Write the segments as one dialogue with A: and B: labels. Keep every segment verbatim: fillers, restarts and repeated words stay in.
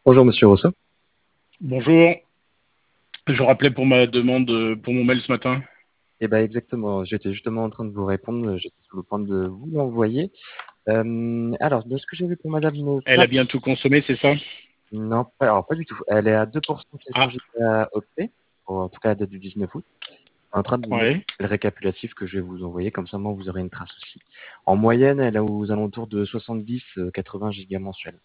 A: Bonjour Monsieur Rousseau.
B: Bonjour, je rappelais pour ma demande, euh, pour mon mail ce matin.
A: Eh ben exactement, j'étais justement en train de vous répondre, j'étais sur le point de vous l'envoyer. Euh, alors, de ce que j'ai vu pour Madame
B: Elle a
A: Nofap,
B: bien tout consommé, c'est ça?
A: non, pas, alors pas du tout. Elle est à deux pour cent
B: Ah,
A: quatorze giga octets, en tout cas à date du dix-neuf août. En train de vous mettre
B: ouais.
A: le récapitulatif que je vais vous envoyer, comme ça moi vous aurez une trace aussi. En moyenne, elle est aux alentours de soixante-dix à quatre-vingts gigas mensuels.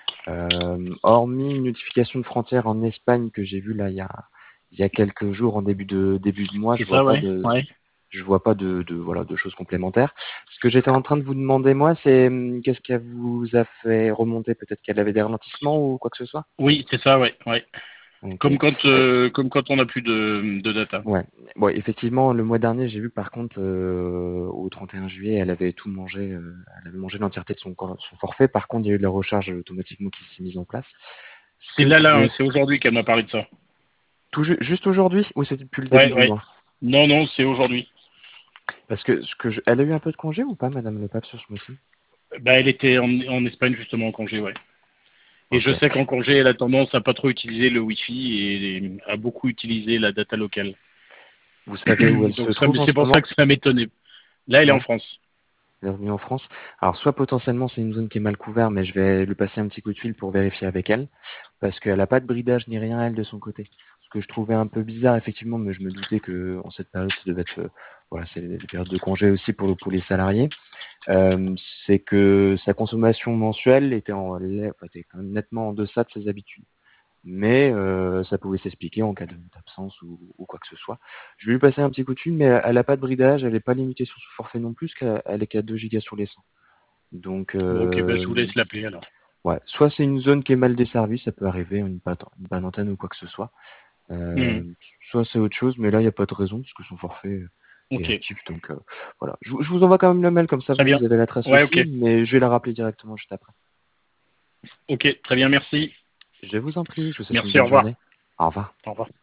A: Euh, hormis une notification de frontière en Espagne que j'ai vue là il y a, il y a quelques jours en début de début de mois,
B: C'est
A: je vois
B: ça,
A: pas
B: ouais.
A: de
B: Ouais.
A: je vois pas de, de voilà de choses complémentaires. Ce que j'étais en train de vous demander moi, c'est hum, qu'est-ce qui vous a fait remonter, peut-être qu'elle avait des ralentissements ou quoi que ce soit.
B: Oui, c'est ça, ouais. Ouais.
A: Ok.
B: Comme quand,
A: Euh,
B: euh, comme quand on n'a plus de, de data.
A: ouais. Bon, effectivement, le mois dernier, j'ai vu par contre euh, au trente et un juillet, elle avait tout mangé, euh, elle avait mangé l'entièreté de son, son forfait. Par contre, il y a eu de la recharge automatiquement qui s'est mise en place. Ce
B: C'est
A: que
B: là,
A: je
B: là,
A: vais
B: hein, c'est aujourd'hui qu'elle m'a parlé de ça.
A: tout ju- juste aujourd'hui ou c'est depuis le début
B: Ouais,
A: du
B: ouais.
A: mois?
B: Non, non, c'est aujourd'hui.
A: Parce que ce que je... elle a eu un peu de congé ou pas, Madame Le Pape, sur ce mois-ci?
B: Bah, elle était en, en Espagne justement en congé, ouais. Et je
A: Ok.
B: sais qu'en congé, elle a tendance à pas trop utiliser le Wi-Fi et à beaucoup utiliser la data locale.
A: Vous savez où elle se
B: Donc ça-
A: trouve en
B: c'est
A: ce
B: pour ça
A: moment?
B: que ça m'étonnait. Là, elle est en
A: Ouais.
B: France.
A: Bienvenue en France. Alors, soit potentiellement c'est une zone qui est mal couverte, mais je vais lui passer un petit coup de fil pour vérifier avec elle, parce qu'elle n'a pas de bridage ni rien, elle, de son côté. Ce que je trouvais un peu bizarre, effectivement, mais je me doutais que en cette période, ça devait être, euh, voilà, c'est les périodes de congé aussi pour, le- pour les salariés. Euh, c'est que sa consommation mensuelle était, en, enfin, était quand même nettement en deçà de ses habitudes. Mais euh, ça pouvait s'expliquer en cas de- d'absence ou, ou quoi que ce soit. Je vais lui passer un petit coup de fil, mais elle n'a pas de bridage, elle n'est pas limitée sur ce forfait non plus, qu'elle elle est qu'à deux gigas sur les cent. Donc,
B: Bon, ok, bah, je vous
A: euh,
B: laisse l'appeler alors.
A: ouais, soit c'est une zone qui est mal desservie, ça peut arriver, une panne, une panne antenne ou quoi que ce soit.
B: Hmm.
A: Euh, soit c'est autre chose, mais là, il n'y a pas de raison, parce que son forfait est
B: Ok,
A: actif. Donc, euh, voilà. Je, vous je vous envoie quand même le mail, comme ça,
B: très
A: vous,
B: bien.
A: vous avez la trace
B: Ouais, ok.
A: aussi, mais je vais la rappeler directement juste après.
B: Ok, très bien, merci.
A: Je vous en prie, je vous souhaite une
B: Merci, au
A: bonne
B: revoir.
A: journée. Au revoir.
B: Au revoir.